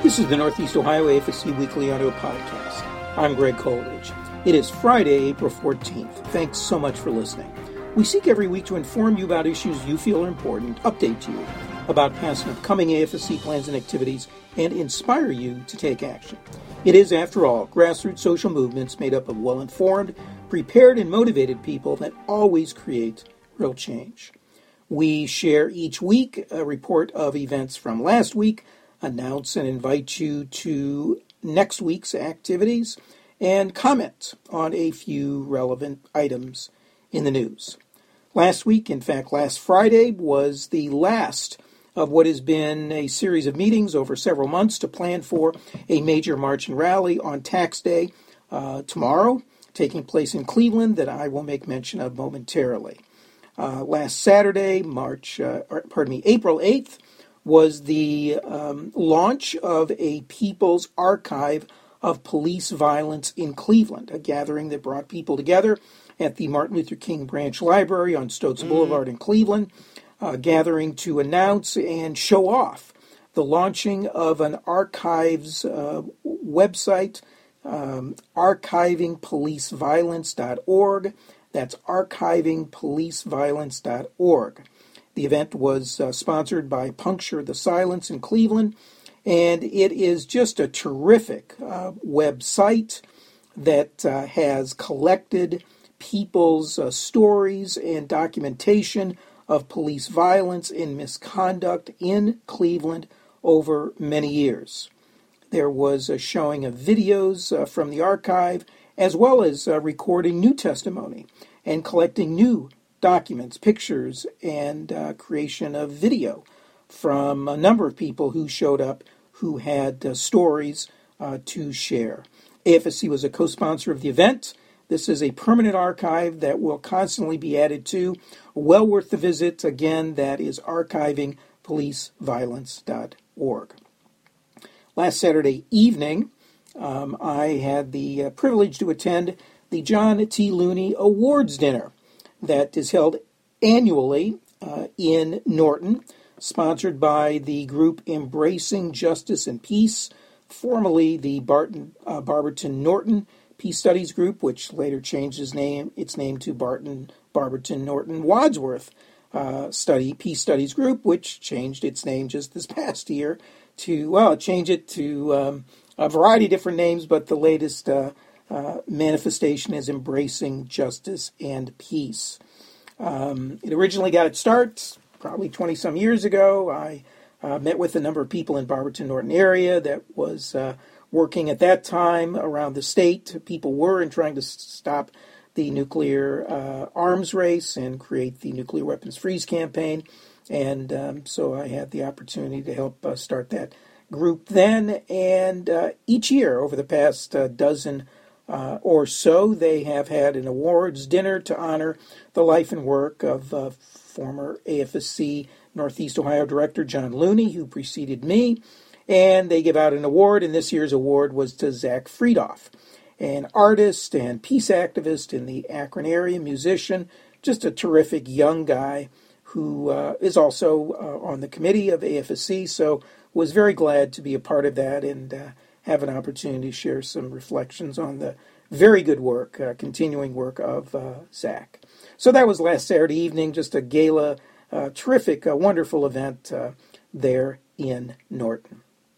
This is the Northeast Ohio AFSC Weekly Audio Podcast. I'm Greg Coleridge. It is Friday, April 14th. Thanks so much for listening. We seek every week to inform you about issues you feel are important, update you about past and upcoming AFSC plans and activities, and inspire you to take action. It is, after all, grassroots social movements made up of well-informed, prepared, and motivated people that always create real change. We share each week a report of events from last week, announce and invite you to next week's activities, and comment on a few relevant items in the news. Last week, in fact, last Friday, was the last of what has been a series of meetings over several months to plan for a major march and rally on Tax Day tomorrow, taking place in Cleveland, that I will make mention of momentarily. Last Saturday, April 8th, was the launch of a People's Archive of Police Violence in Cleveland, a gathering that brought people together at the Martin Luther King Branch Library on Stotz Boulevard in Cleveland, gathering to announce and show off the launching of an archives website, archivingpoliceviolence.org. That's archivingpoliceviolence.org. The event was sponsored by Puncture the Silence in Cleveland, and it is just a terrific website that has collected people's stories and documentation of police violence and misconduct in Cleveland over many years. There was a showing of videos from the archive, as well as recording new testimony and collecting new documents, pictures, and creation of video from a number of people who showed up who had stories to share. AFSC was a co-sponsor of the event. This is a permanent archive that will constantly be added to. Well worth the visit. Again, that is archivingpoliceviolence.org. Last Saturday evening, I had the privilege to attend the John T. Looney Awards Dinner that is held annually in Norton, sponsored by the group Embracing Justice and Peace, formerly the Barberton Norton Peace Studies Group, which later changed its name to Barberton Norton Wadsworth Peace Studies Group, which changed its name just this past year to a variety of different names, but the latest manifestation is Embracing Justice and Peace. It originally got its start probably 20-some years ago. I met with a number of people in Barberton Norton area that was working at that time around the state. People were in trying to stop the nuclear arms race and create the Nuclear Weapons Freeze campaign. And so I had the opportunity to help start that group then. And each year over the past dozen or so, they have had an awards dinner to honor the life and work of former AFSC Northeast Ohio Director John Looney, who preceded me. And they give out an award, and this year's award was to Zach Friedoff, an artist and peace activist in the Akron area, musician, just a terrific young guy who is also on the committee of AFSC, so was very glad to be a part of that and have an opportunity to share some reflections on the very good work, continuing work of Zach. So that was last Saturday evening, just a gala, terrific, wonderful event there in Norton.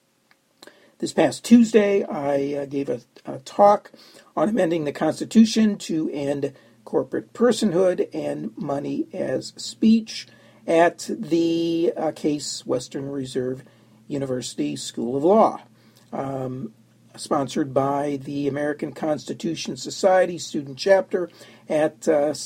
This past Tuesday, I gave a talk on amending the Constitution to end corporate personhood and money as speech at the Case Western Reserve University School of Law, sponsored by the American Constitution Society student chapter at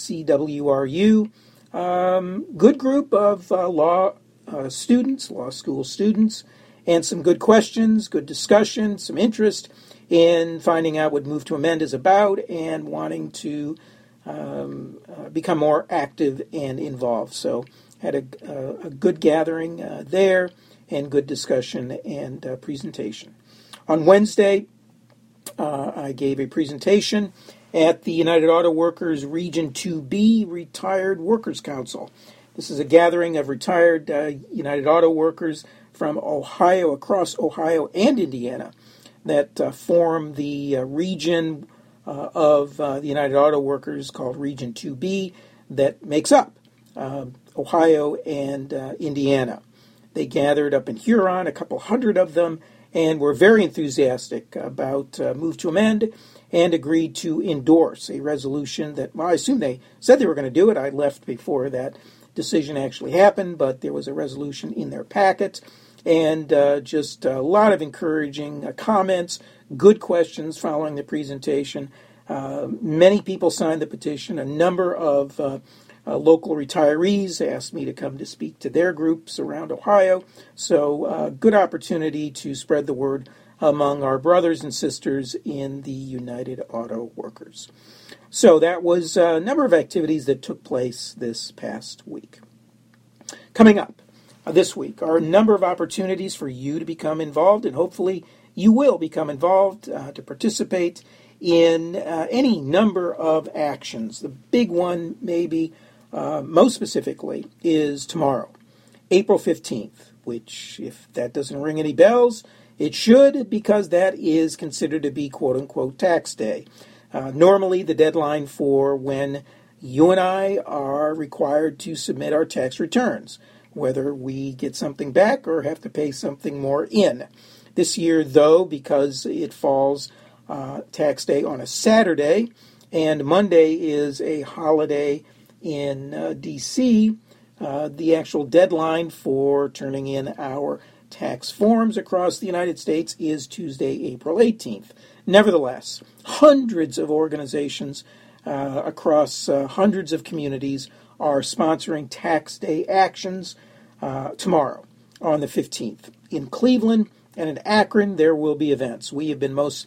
CWRU. Good group of law school students, and some good questions, good discussion, some interest in finding out what Move to Amend is about and wanting to become more active and involved. So had a good gathering there and good discussion and presentation. On Wednesday, I gave a presentation at the United Auto Workers Region 2B Retired Workers Council. This is a gathering of retired United Auto Workers from Ohio, across Ohio and Indiana, that form the region of the United Auto Workers called Region 2B that makes up Ohio and Indiana. They gathered up in Huron, a couple hundred of them, and were very enthusiastic about move to amend and agreed to endorse a resolution that, well, I assume they said they were going to do it. I left before that decision actually happened, but there was a resolution in their packet, and just a lot of encouraging comments, good questions following the presentation. Many people signed the petition. A number of local retirees asked me to come to speak to their groups around Ohio. So good opportunity to spread the word among our brothers and sisters in the United Auto Workers. So that was a number of activities that took place this past week. Coming up this week are a number of opportunities for you to become involved, and hopefully you will become involved to participate in any number of actions. The big one, maybe most specifically, is tomorrow, April 15th, which, if that doesn't ring any bells, it should, because that is considered to be quote-unquote tax day. Normally, the deadline for when you and I are required to submit our tax returns, whether we get something back or have to pay something more in. This year, though, because it falls tax day on a Saturday, and Monday is a holiday in D.C., the actual deadline for turning in our tax forms across the United States is Tuesday, April 18th. Nevertheless, hundreds of organizations across hundreds of communities are sponsoring tax day actions tomorrow on the 15th. In Cleveland and in Akron, there will be events. We have been most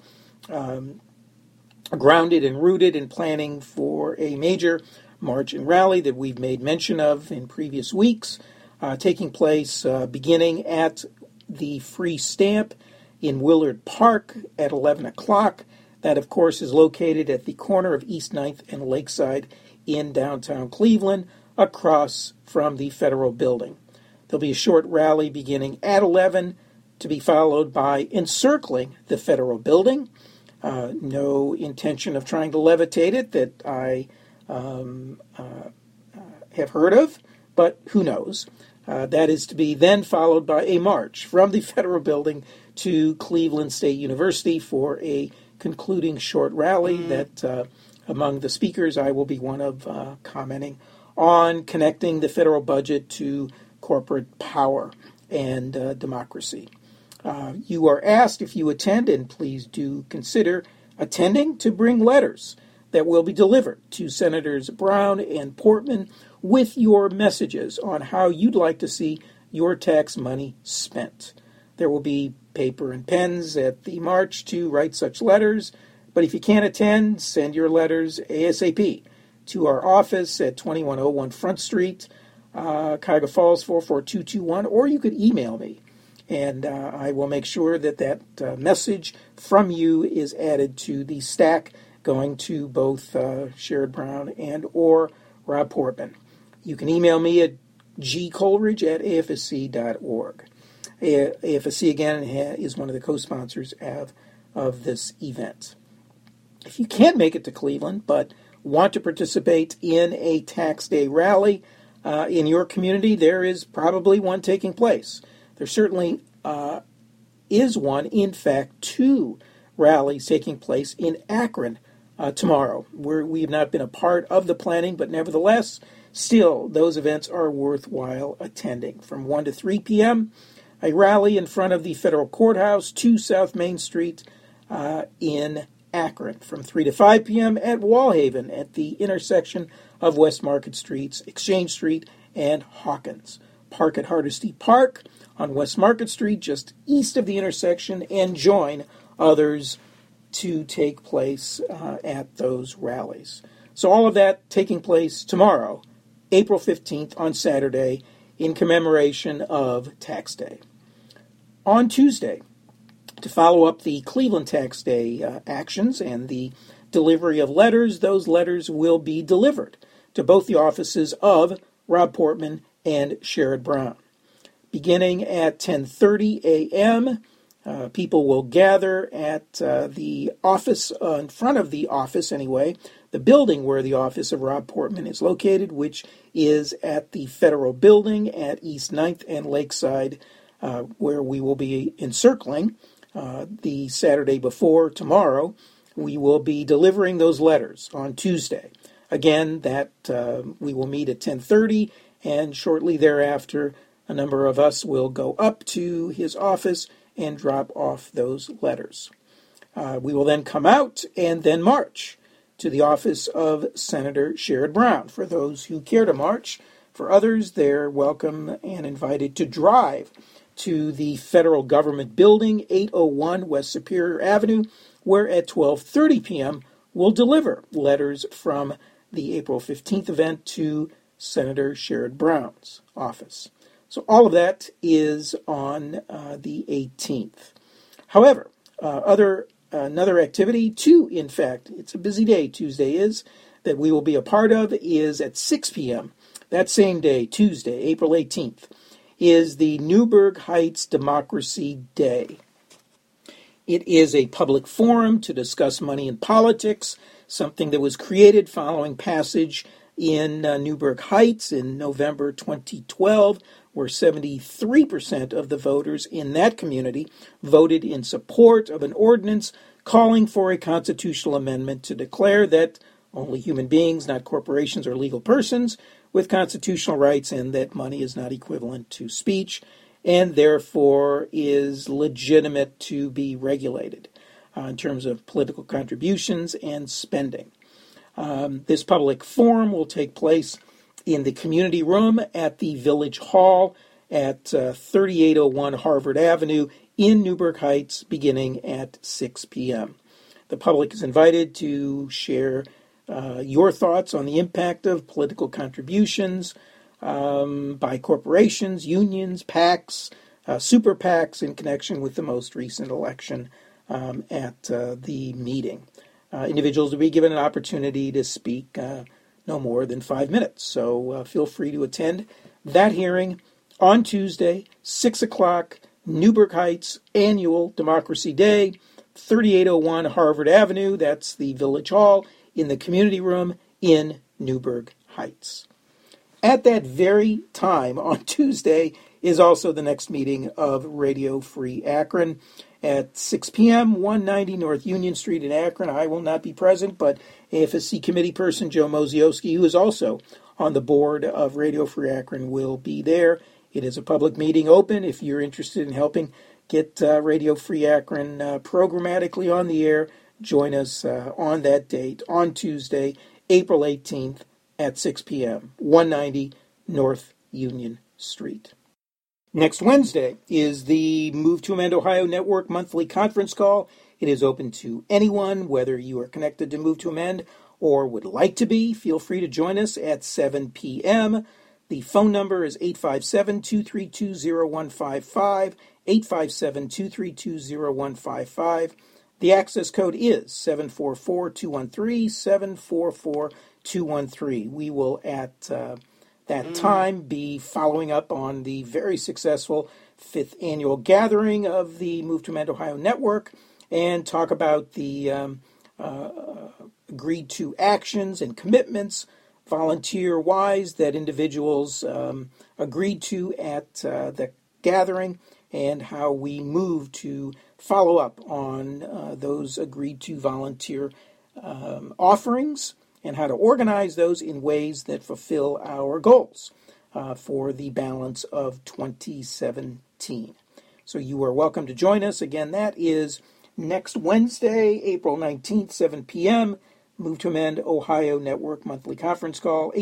grounded and rooted in planning for a major march and rally that we've made mention of in previous weeks, taking place beginning at the Free Stamp in Willard Park at 11 o'clock. That, of course, is located at the corner of East 9th and Lakeside in downtown Cleveland, across from the Federal Building. There'll be a short rally beginning at 11 to be followed by encircling the Federal Building. No intention of trying to levitate it that I have heard of, but who knows. That is to be then followed by a march from the Federal Building to Cleveland State University for a concluding short rally that among the speakers I will be one of commenting on connecting the federal budget to corporate power and democracy. You are asked if you attend, and please do consider attending, to bring letters that will be delivered to Senators Brown and Portman with your messages on how you'd like to see your tax money spent. There will be paper and pens at the march to write such letters, but if you can't attend, send your letters ASAP to our office at 2101 Front Street, Cuyahoga Falls 44221, or you could email me, and I will make sure that that message from you is added to the stack going to both Sherrod Brown and or Rob Portman. You can email me at gcoleridge@afsc.org. AFSC, again, is one of the co-sponsors of this event. If you can't make it to Cleveland but want to participate in a tax day rally in your community, there is probably one taking place. There certainly is one, in fact, two rallies taking place in Akron tomorrow. We have not been a part of the planning, but nevertheless, still, those events are worthwhile attending. From 1 to 3 p.m., a rally in front of the Federal Courthouse, 2 South Main Street in Akron. From 3 to 5 p.m. at Wallhaven at the intersection of West Market Streets, Exchange Street, and Hawkins. Park at Hardesty Park on West Market Street, just east of the intersection, and join others to take place at those rallies. So all of that taking place tomorrow, April 15th on Saturday, in commemoration of Tax Day. On Tuesday, to follow up the Cleveland Tax Day actions and the delivery of letters, those letters will be delivered to both the offices of Rob Portman and Sherrod Brown. beginning at 10:30 a.m. People will gather at the office, in front of the office anyway, the building where the office of Rob Portman is located, which is at the Federal Building at East 9th and Lakeside, where we will be encircling the Saturday before tomorrow. We will be delivering those letters on Tuesday. Again, that we will meet at 10:30, and shortly thereafter, a number of us will go up to his office and drop off those letters. We will then come out and then march to the office of Senator Sherrod Brown. For those who care to march, for others, they're welcome and invited to drive to the Federal Government Building, 801 West Superior Avenue, where at 12:30 p.m. we'll deliver letters from the April 15th event to Senator Sherrod Brown's office. So all of that is on the 18th. However, another activity, in fact, it's a busy day, Tuesday is, that we will be a part of, is at 6 p.m. that same day, Tuesday, April 18th, is the Newburgh Heights Democracy Day. It is a public forum to discuss money and politics, something that was created following passage in Newburgh Heights in November 2012, where 73% of the voters in that community voted in support of an ordinance calling for a constitutional amendment to declare that only human beings, not corporations or legal persons, with constitutional rights, and that money is not equivalent to speech, and therefore is legitimate to be regulated in terms of political contributions and spending. This public forum will take place in the community room at the Village Hall at 3801 Harvard Avenue in Newburgh Heights, beginning at 6 p.m. The public is invited to share your thoughts on the impact of political contributions by corporations, unions, PACs, super PACs in connection with the most recent election at the meeting. Individuals will be given an opportunity to speak no more than 5 minutes. So feel free to attend that hearing on Tuesday, 6 o'clock, Newburgh Heights Annual Democracy Day, 3801 Harvard Avenue. That's the Village Hall in the community room in Newburgh Heights. At that very time on Tuesday is also the next meeting of Radio Free Akron at 6 p.m., 190 North Union Street in Akron. I will not be present, but AFSC committee person Joe Mozioski, who is also on the board of Radio Free Akron, will be there. It is a public meeting open. If you're interested in helping get Radio Free Akron programmatically on the air, join us on that date, on Tuesday, April 18th at 6 p.m., 190 North Union Street. Next Wednesday is the Move to Amend Ohio Network monthly conference call. It is open to anyone, whether you are connected to Move to Amend or would like to be. Feel free to join us at 7 p.m. The phone number is 857-232-0155, 857-232-0155. The access code is 744-213, 744-213. We will at that time be following up on the very successful 5th annual gathering of the Move to Amend Ohio Network and talk about the agreed to actions and commitments volunteer-wise that individuals agreed to at the gathering and how we move to follow up on those agreed to volunteer offerings and how to organize those in ways that fulfill our goals for the balance of 2017. So you are welcome to join us. Again, that is next Wednesday, April 19th, 7 p.m., Move to Amend Ohio Network monthly conference call,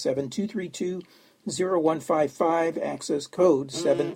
857-232-0155, access code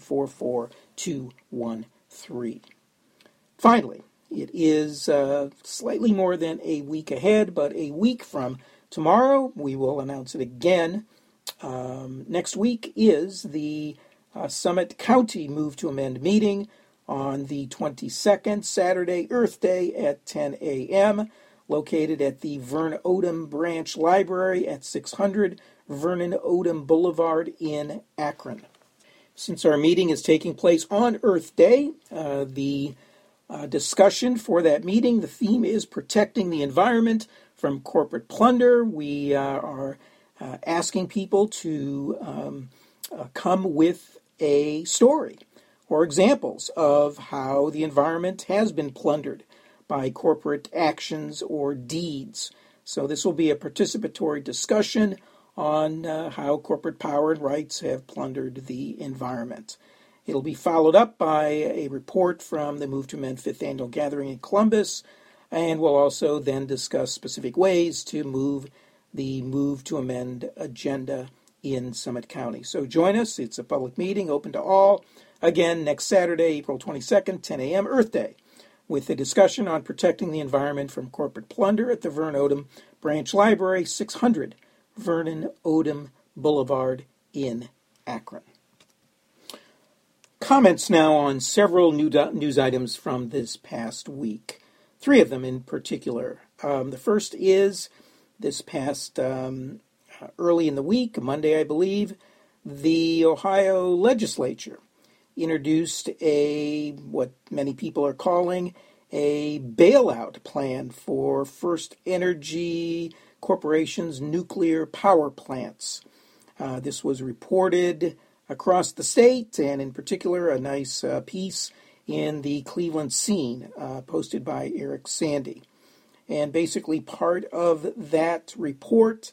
744-213. Finally, it is slightly more than a week ahead, but a week from tomorrow, we will announce it again. Next week is the Summit County Move to Amend meeting on the 22nd, Saturday, Earth Day at 10 a.m., located at the Vern Odom Branch Library at 600 Vernon Odom Boulevard in Akron. Since our meeting is taking place on Earth Day, the discussion for that meeting, the theme is protecting the environment from corporate plunder. We are asking people to come with a story or examples of how the environment has been plundered by corporate actions or deeds. So this will be a participatory discussion on how corporate power and rights have plundered the environment. It'll be followed up by a report from the Move to Amend 5th Annual Gathering in Columbus, and we'll also then discuss specific ways to move the Move to Amend agenda in Summit County. So join us. It's a public meeting open to all. Again, next Saturday, April 22nd, 10 a.m., Earth Day, with a discussion on protecting the environment from corporate plunder at the Vernon Odom Branch Library, 600 Vernon Odom Boulevard in Akron. Comments now on several news items from this past week. Three of them in particular. The first is this past early in the week, Monday I believe, the Ohio legislature introduced what many people are calling a bailout plan for First Energy Corporation's nuclear power plants. This was reported across the state, and in particular a nice piece in the Cleveland Scene posted by Eric Sandy. And basically part of that report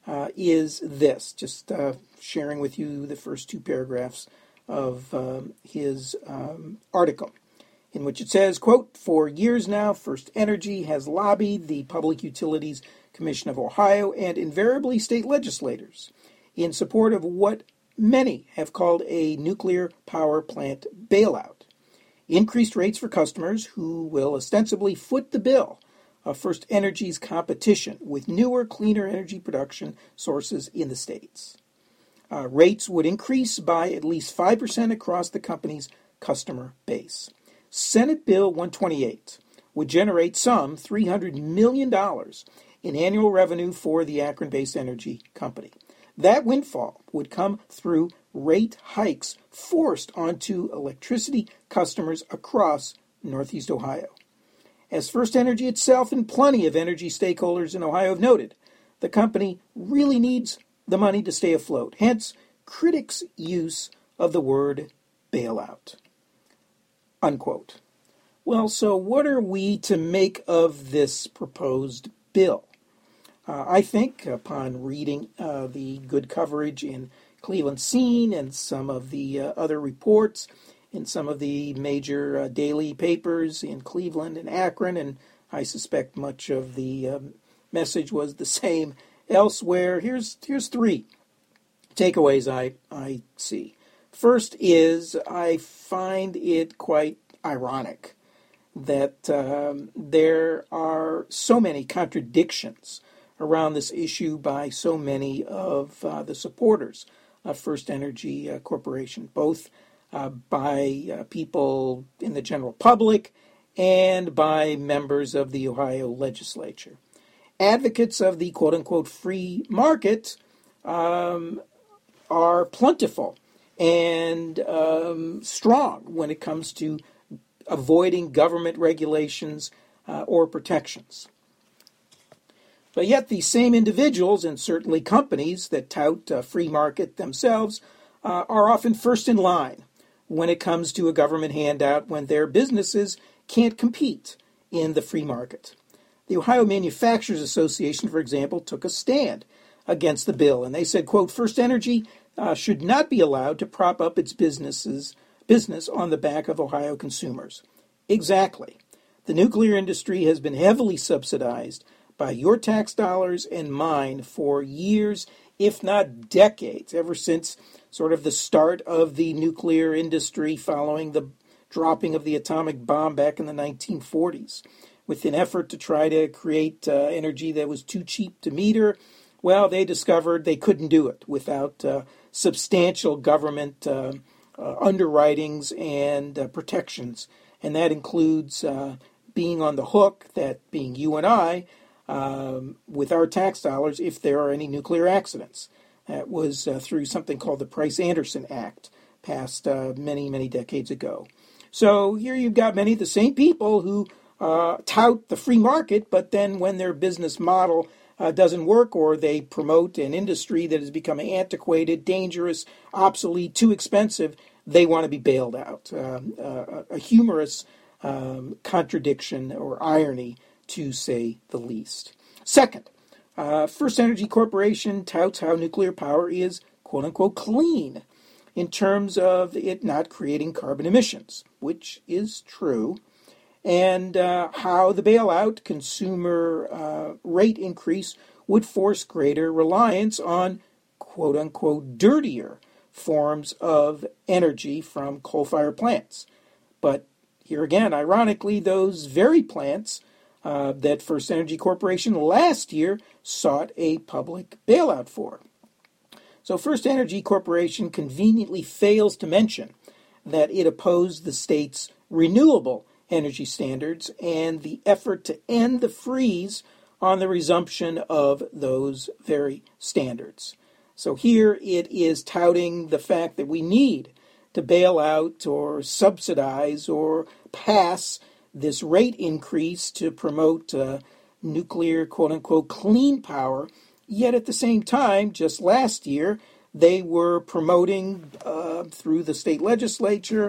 is this, just sharing with you the first two paragraphs of his article, in which it says, quote, "For years now, First Energy has lobbied the Public Utilities Commission of Ohio and invariably state legislators in support of what many have called a nuclear power plant bailout. Increased rates for customers who will ostensibly foot the bill of First Energy's competition with newer, cleaner energy production sources in the states. Rates would increase by at least 5% across the company's customer base. Senate Bill 128 would generate some $300 million in annual revenue for the Akron-based energy company. That windfall would come through rate hikes forced onto electricity customers across Northeast Ohio. As First Energy itself and plenty of energy stakeholders in Ohio have noted, the company really needs the money to stay afloat. Hence, critics' use of the word bailout." Unquote. Well, so what are we to make of this proposed bill? I think, upon reading the good coverage in Cleveland Scene and some of the other reports in some of the major daily papers in Cleveland and Akron, and I suspect much of the message was the same elsewhere, here's three takeaways I see. First is I find it quite ironic that there are so many contradictions around this issue by so many of the supporters of First Energy Corporation, both by people in the general public and by members of the Ohio legislature. Advocates of the quote-unquote free market are plentiful and strong when it comes to avoiding government regulations or protections. But yet these same individuals, and certainly companies that tout free market themselves, are often first in line when it comes to a government handout when their businesses can't compete in the free market. The Ohio Manufacturers Association, for example, took a stand against the bill, and they said, quote, "First Energy should not be allowed to prop up its business on the back of Ohio consumers." Exactly. The nuclear industry has been heavily subsidized by your tax dollars and mine for years, if not decades, ever since sort of the start of the nuclear industry following the dropping of the atomic bomb back in the 1940s. With an effort to try to create energy that was too cheap to meter, well, they discovered they couldn't do it without substantial government underwritings and protections. And that includes being on the hook, that being you and I, with our tax dollars if there are any nuclear accidents. That was through something called the Price-Anderson Act, passed many, many decades ago. So here you've got many of the same people who tout the free market, but then when their business model doesn't work, or they promote an industry that is becoming antiquated, dangerous, obsolete, too expensive, they want to be bailed out. A humorous contradiction or irony, to say the least. Second, First Energy Corporation touts how nuclear power is, quote-unquote, clean in terms of it not creating carbon emissions, which is true, and how the bailout consumer rate increase would force greater reliance on, quote-unquote, dirtier forms of energy from coal-fired plants. But here again, ironically, those very plants that First Energy Corporation last year sought a public bailout for. So First Energy Corporation conveniently fails to mention that it opposed the state's renewable energy standards and the effort to end the freeze on the resumption of those very standards. So here it is touting the fact that we need to bail out or subsidize or pass this rate increase to promote nuclear, quote-unquote, clean power. Yet at the same time, just last year, they were promoting through the state legislature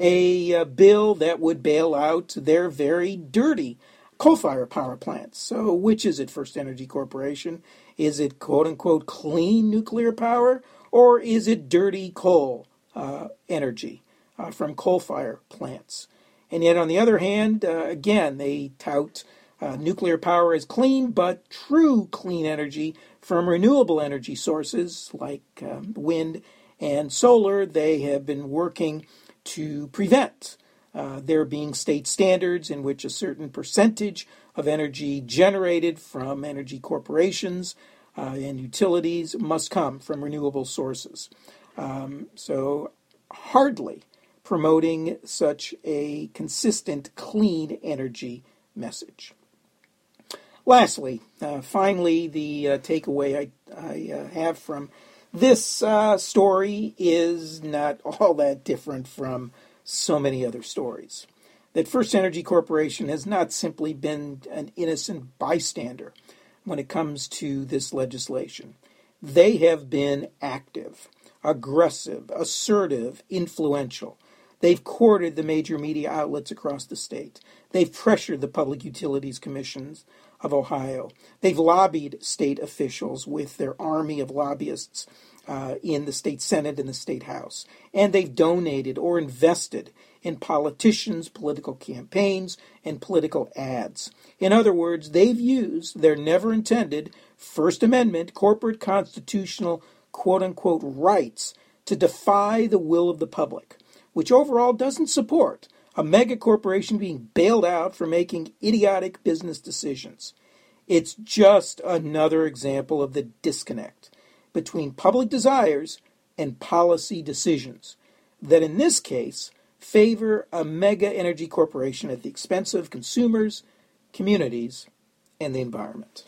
a bill that would bail out their very dirty coal-fired power plants. So which is it, First Energy Corporation? Is it, quote-unquote, clean nuclear power, or is it dirty coal energy from coal-fired plants? And yet, on the other hand, again, they tout nuclear power as clean, but true clean energy from renewable energy sources like wind and solar. They have been working to prevent there being state standards in which a certain percentage of energy generated from energy corporations and utilities must come from renewable sources. So hardly promoting such a consistent clean energy message. Lastly, finally, the takeaway I have from this story is not all that different from so many other stories. That First Energy Corporation has not simply been an innocent bystander when it comes to this legislation. They have been active, aggressive, assertive, influential. They've courted the major media outlets across the state. They've pressured the Public Utilities Commissions of Ohio. They've lobbied state officials with their army of lobbyists in the state Senate and the state House. And they've donated or invested in politicians, political campaigns, and political ads. In other words, they've used their never-intended First Amendment corporate constitutional quote-unquote rights to defy the will of the public, which overall doesn't support a mega corporation being bailed out for making idiotic business decisions. It's just another example of the disconnect between public desires and policy decisions that in this case favor a mega energy corporation at the expense of consumers, communities, and the environment.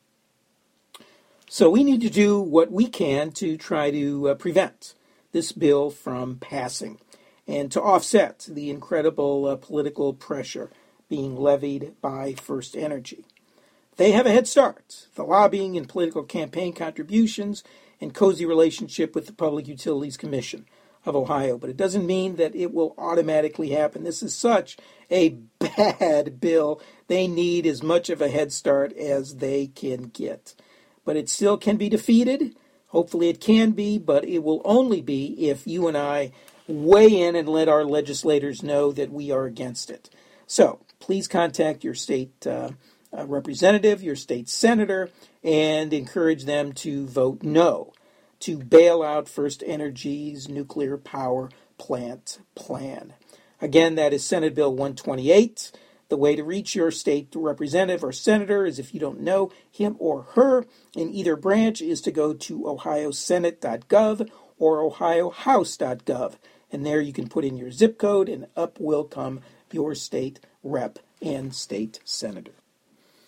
So we need to do what we can to try to prevent this bill from passing and to offset the incredible political pressure being levied by First Energy. They have a head start. The lobbying and political campaign contributions and cozy relationship with the Public Utilities Commission of Ohio. But it doesn't mean that it will automatically happen. This is such a bad bill. They need as much of a head start as they can get. But it still can be defeated. Hopefully it can be, but it will only be if you and I weigh in and let our legislators know that we are against it. So please contact your state representative, your state senator, and encourage them to vote no to bail out First Energy's nuclear power plant plan. Again, that is Senate Bill 128. The way to reach your state representative or senator is, if you don't know him or her in either branch, is to go to ohiosenate.gov or ohiohouse.gov. And there you can put in your zip code, and up will come your state rep and state senator.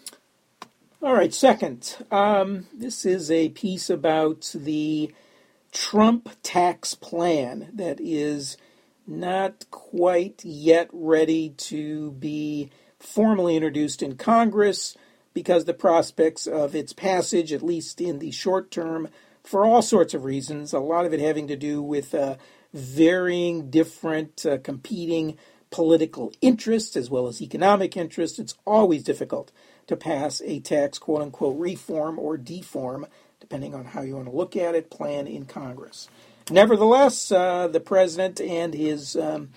All right, second, this is a piece about the Trump tax plan that is not quite yet ready to be formally introduced in Congress because the prospects of its passage, at least in the short term, for all sorts of reasons, a lot of it having to do with varying different competing political interests as well as economic interests. It's always difficult to pass a tax quote-unquote reform or deform, depending on how you want to look at it, plan in Congress. Nevertheless, the president and his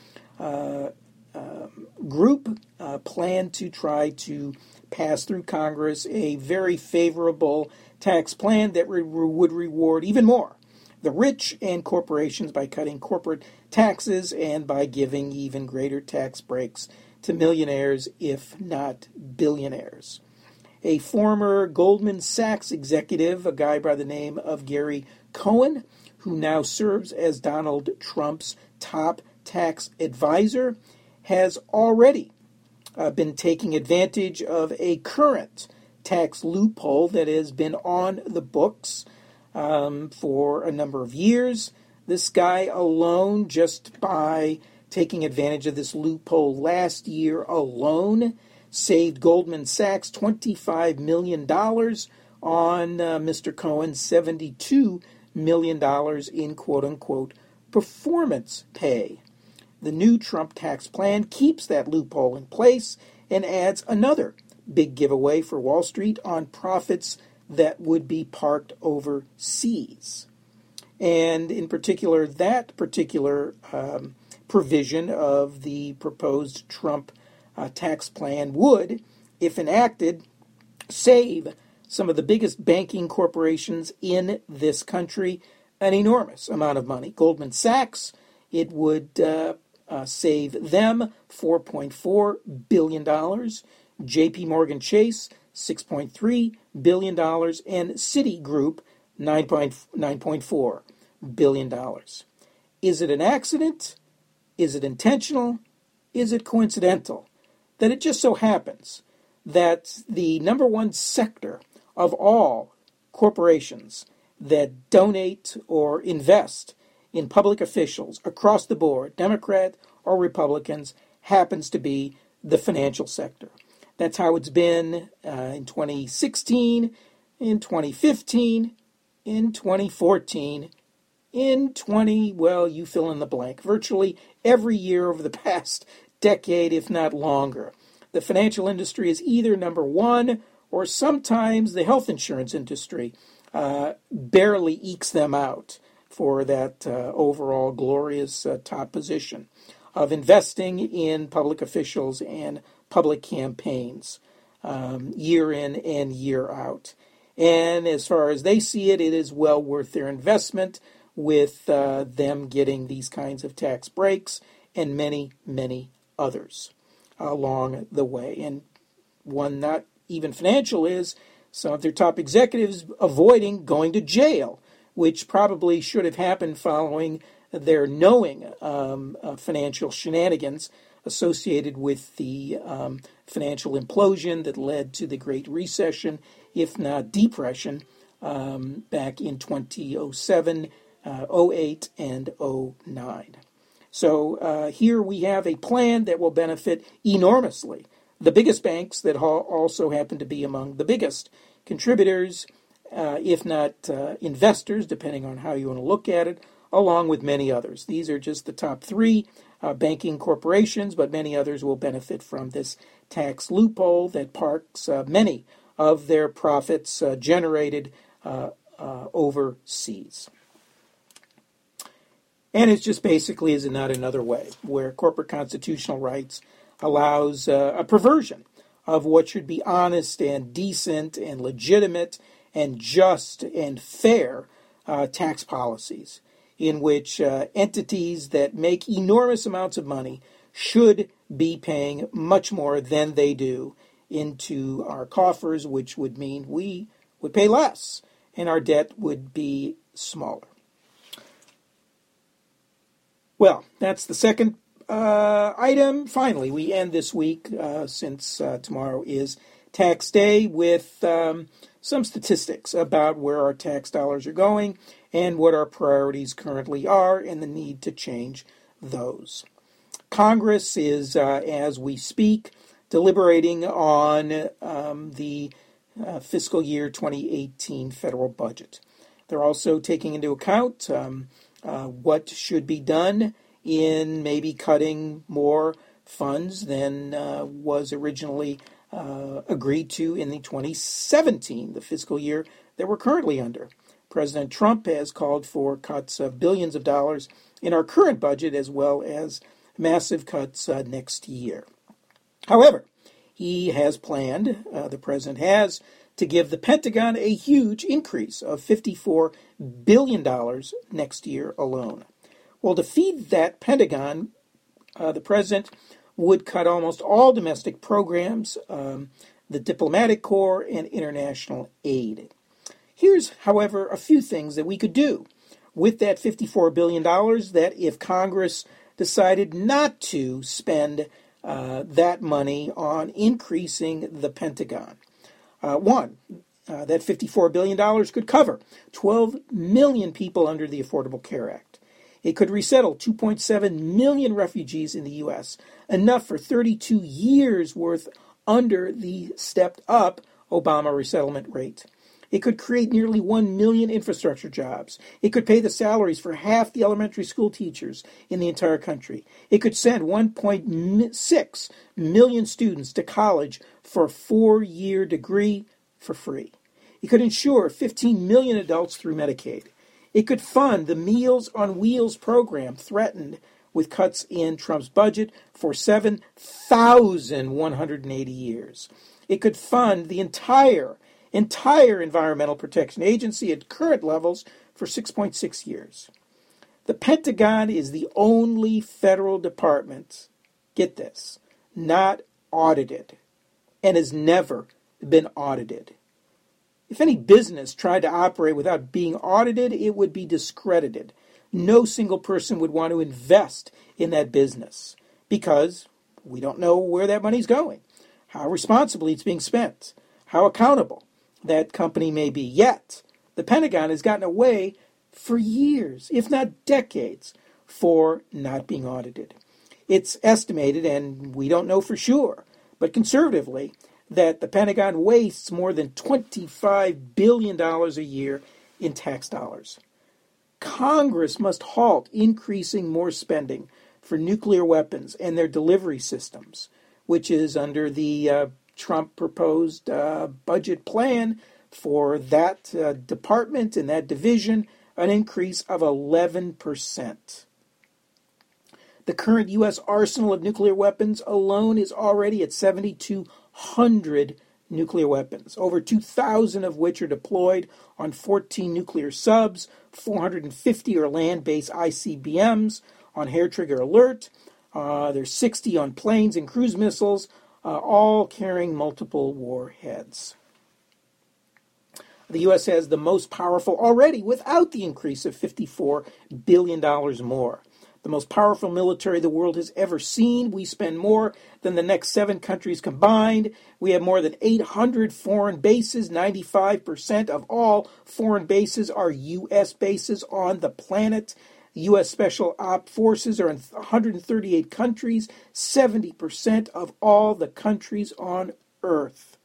group plan to try to pass through Congress a very favorable tax plan that would reward even more the rich and corporations by cutting corporate taxes and by giving even greater tax breaks to millionaires, if not billionaires. A former Goldman Sachs executive, a guy by the name of Gary Cohn, who now serves as Donald Trump's top tax advisor, has already been taking advantage of a current tax loophole that has been on the books for a number of years. This guy alone, just by taking advantage of this loophole last year alone, saved Goldman Sachs $25 million on Mr. Cohen's $72 million in quote-unquote performance pay. The new Trump tax plan keeps that loophole in place and adds another big giveaway for Wall Street on profits that would be parked overseas. And in particular, that particular provision of the proposed Trump tax plan would, if enacted, save some of the biggest banking corporations in this country an enormous amount of money. Goldman Sachs, it would save them $4.4 billion. J.P. Morgan Chase, $6.3 billion. And Citigroup, $9.4 billion. Is it an accident? Is it intentional? Is it coincidental that it just so happens that the number one sector of all corporations that donate or invest in public officials across the board, Democrat or Republicans, happens to be the financial sector? That's how it's been in 2016, in 2015, in 2014, well, you fill in the blank. Virtually every year over the past decade, if not longer. The financial industry is either number one, or sometimes the health insurance industry barely ekes them out for that overall glorious top position of investing in public officials and public campaigns year in and year out. And as far as they see it, it is well worth their investment with them getting these kinds of tax breaks and many, many others along the way. And one not even financial is some of their top executives avoiding going to jail, which probably should have happened following their knowing financial shenanigans associated with the financial implosion that led to the Great Recession, if not depression, back in 2007, 08, and 09. So here we have a plan that will benefit enormously the biggest banks that also happen to be among the biggest contributors, if not investors, depending on how you want to look at it, along with many others. These are just the top three banking corporations, but many others will benefit from this tax loophole that parks many of their profits generated overseas. And it's just basically, is it not another way, where corporate constitutional rights allows a perversion of what should be honest and decent and legitimate and just and fair tax policies, in which entities that make enormous amounts of money should be paying much more than they do into our coffers, which would mean we would pay less and our debt would be smaller. Well, that's the second item. Finally, we end this week, since tomorrow is tax day, with some statistics about where our tax dollars are going and what our priorities currently are and the need to change those. Congress is, as we speak, deliberating on the fiscal year 2018 federal budget. They're also taking into account what should be done in maybe cutting more funds than was originally agreed to in the 2017, the fiscal year that we're currently under. President Trump has called for cuts of billions of dollars in our current budget as well as massive cuts next year. However, he has planned, the president has, to give the Pentagon a huge increase of $54 billion next year alone. Well, to feed that Pentagon, the president would cut almost all domestic programs, the diplomatic corps, and international aid. Here's, however, a few things that we could do with that $54 billion that if Congress decided not to spend that money on increasing the Pentagon. One, that $54 billion could cover 12 million people under the Affordable Care Act. It could resettle 2.7 million refugees in the U.S., enough for 32 years' worth under the stepped-up Obama resettlement rate. It could create nearly 1 million infrastructure jobs. It could pay the salaries for half the elementary school teachers in the entire country. It could send 1.6 million students to college for a 4-year degree for free. It could insure 15 million adults through Medicaid. It could fund the Meals on Wheels program threatened with cuts in Trump's budget for 7,180 years. It could fund the entire Environmental Protection Agency at current levels for 6.6 years. The Pentagon is the only federal department, get this, not audited and has never been audited. If any business tried to operate without being audited, it would be discredited. No single person would want to invest in that business because we don't know where that money's going, how responsibly it's being spent, how accountable that company may be. Yet, the Pentagon has gotten away for years, if not decades, for not being audited. It's estimated, and we don't know for sure, but conservatively, that the Pentagon wastes more than $25 billion a year in tax dollars. Congress must halt increasing more spending for nuclear weapons and their delivery systems, which is under the Trump proposed budget plan for that department and that division, an increase of 11%. The current U.S. arsenal of nuclear weapons alone is already at 7,200 nuclear weapons, over 2,000 of which are deployed on 14 nuclear subs, 450 are land-based ICBMs on Hair Trigger Alert, there's 60 on planes and cruise missiles, all carrying multiple warheads. The U.S. has the most powerful already without the increase of $54 billion more. The most powerful military the world has ever seen. We spend more than the next 7 countries combined. We have more than 800 foreign bases. 95% of all foreign bases are U.S. bases on the planet. The U.S. Special Op Forces are in 138 countries, 70% of all the countries on Earth.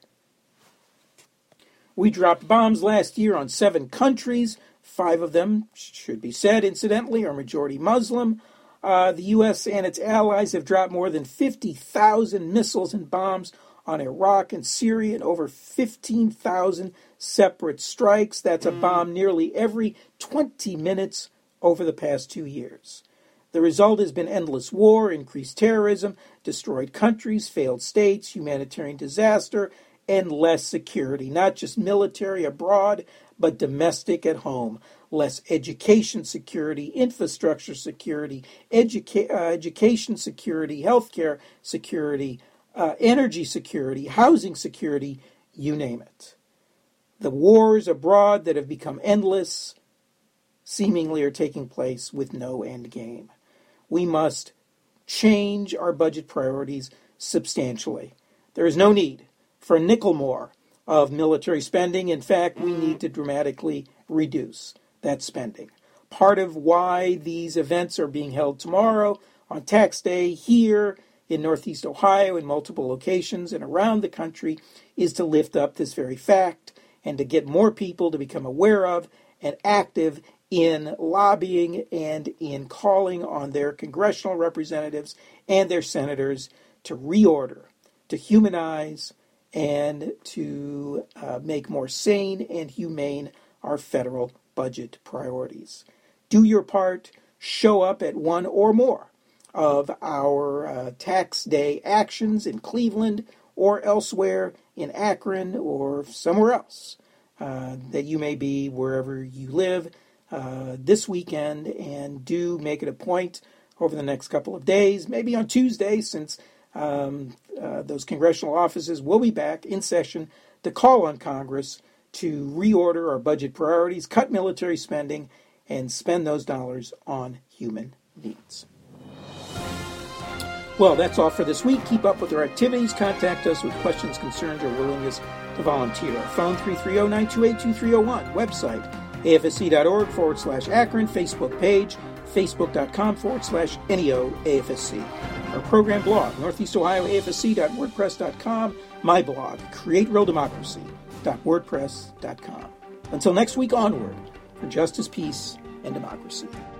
We dropped bombs last year on 7 countries. 5 of them, should be said, incidentally, are majority Muslim. The U.S. and its allies have dropped more than 50,000 missiles and bombs on Iraq and Syria and over 15,000 separate strikes. That's a bomb nearly every 20 minutes over the past 2 years. The result has been endless war, increased terrorism, destroyed countries, failed states, humanitarian disaster, and less security, not just military abroad, but domestic at home. Less education security, infrastructure security, education security, healthcare security, energy security, housing security, you name it. The wars abroad that have become endless seemingly are taking place with no end game. We must change our budget priorities substantially. There is no need for a nickel more of military spending. In fact, we need to dramatically reduce that spending. Part of why these events are being held tomorrow on tax day here in Northeast Ohio in multiple locations and around the country is to lift up this very fact and to get more people to become aware of and active in lobbying and in calling on their congressional representatives and their senators to reorder, to humanize, and to make more sane and humane our federal budget priorities. Do your part. Show up at one or more of our tax day actions in Cleveland or elsewhere in Akron or somewhere else that you may be, wherever you live, this weekend, and do make it a point over the next couple of days, maybe on Tuesday, since those congressional offices will be back in session, to call on Congress to reorder our budget priorities, cut military spending, and spend those dollars on human needs. Well, that's all for this week. Keep up with our activities. Contact us with questions, concerns, or willingness to volunteer. Our phone 330-928-2301. Website afsc.org/Akron. Facebook page facebook.com/NEOAFSC. Our program blog, northeastohioafsc.wordpress.com. My blog, createrealdemocracy.wordpress.com. Until next week, onward for justice, peace, and democracy.